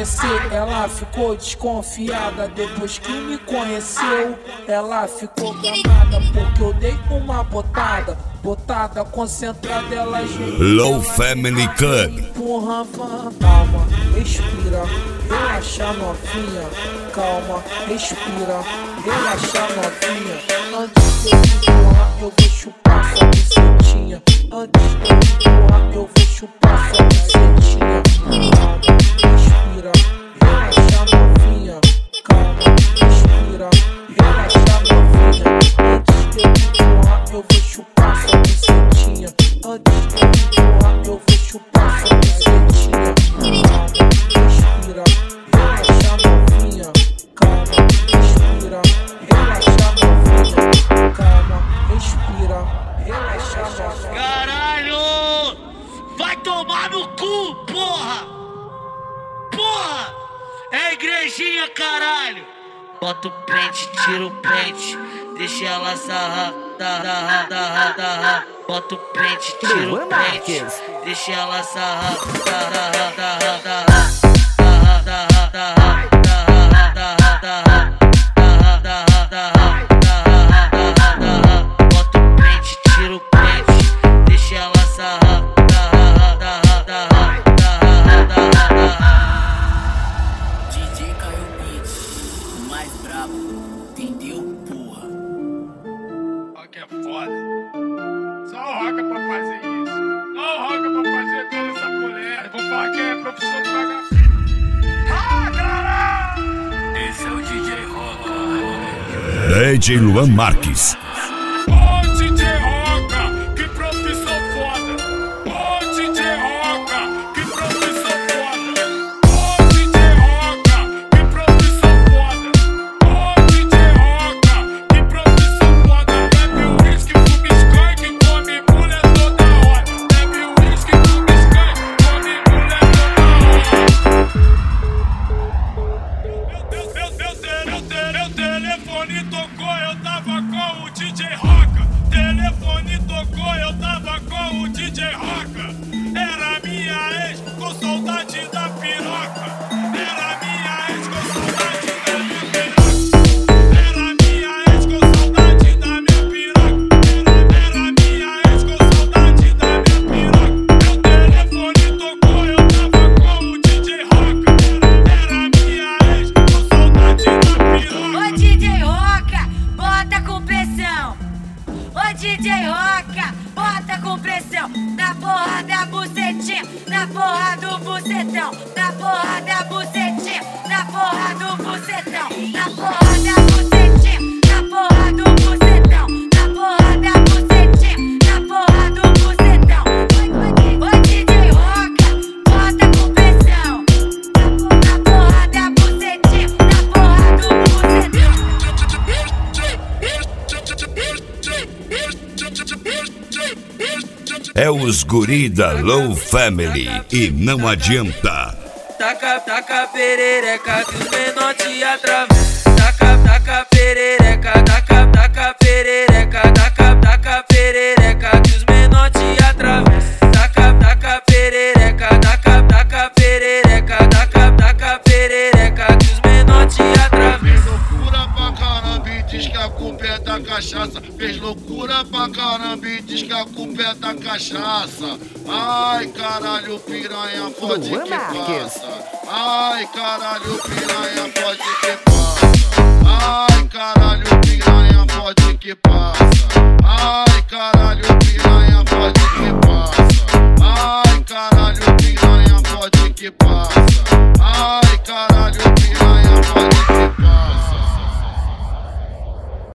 conhecer, ela ficou desconfiada. Depois que me conheceu, ela ficou gamada, porque eu dei uma botada concentrada, ela Low Family Club. Empurrava, calma, respira, relaxa novinha. Calma, respira, relaxa novinha. Antes de eu empurrar, eu vou chupar sua bucetinha. Antes de eu empurrar, eu vou chupar sua bucetinha. Calma, respira, relaxa novinha. Calma, respira, relaxa novinha. Antes de eu empurrar, eu vou chupar sua bucetinha. Antes de eu empurrar, eu vou chupar sua bucetinha. Calma, respira, relaxa novinha. Calma, respira, relaxa novinha. Calma, respira, relaxa novinha. Caralho! Vai tomar no cu, porra! Porra! É igrejinha, caralho! Bota o pente, tira o pente, deixa ela sarrar, sarrar. Bota o pente, tira o pente, deixa ela sarrar, sarrar. Bota o pente, tira o pente, deixa ela sarrar. DJ Caio Beat, o mais brabo, entendeu, porra? Rock é foda. Só o Roca pra fazer isso. Só o Roca pra fazer toda essa mulher. Vou falar que é profissão de vagabundo. Ah, caralho! Esse é o DJ Roca. DJ Luan Marques. Ô, DJ Roca, que profissão foda. Ô, DJ Roca, que profissão foda. Ô, DJ Roca, que profissão foda. Ô, DJ Roca, que profissão foda. Bebe o uísque, fuma skunk, come mulher toda hora. Bebe o uísque, fuma skunk, come mulher toda hora. Meu telefone tocou, eu tava com o DJ Roca. Telefone tocou, eu tava com o DJ Roca. Era minha ex com saudade da piroca. Era minha ex com saudade da minha piroca. Era minha ex com saudade da minha piroca. Era minha ex com saudade da minha piroca. Meu telefone tocou, eu tava com o DJ Roca. Era minha ex com saudade da piroca. Ô DJ Roca, bota com pressão. Ô DJ Roca, bota com pressão. Na porra da bucetinha, na porra do bucetão. Na porra da bucetinha, na porra do bucetão. Na porra da bucetinha, na porra do bucetão. Na porra da bucetinha, na porra do bucetão. Ô DJ Roca, bota com pressão. Na porra da bucetinha, na porra do bucetão. É os guri da Low Family e não adianta. Taca perereca que os menor te atravessam. Taca perereca, taca perereca, taca perereca que os menor te atravessam. Taca perereca, taca perereca, taca perereca que os menor te atravessam. Loucura pra caramba e diz que a culpa é da cachaça. Fez loucura pra caramba e diz que a culpa é da cachaça. Ai, caralho, piranha, pode que passa. Ai, caralho, piranha, pode que passa. Ai, caralho, piranha, pode que passa. Ai, caralho, piranha, pode que passa. Ai, caralho, piranha, pode que passa. Ai, caralho,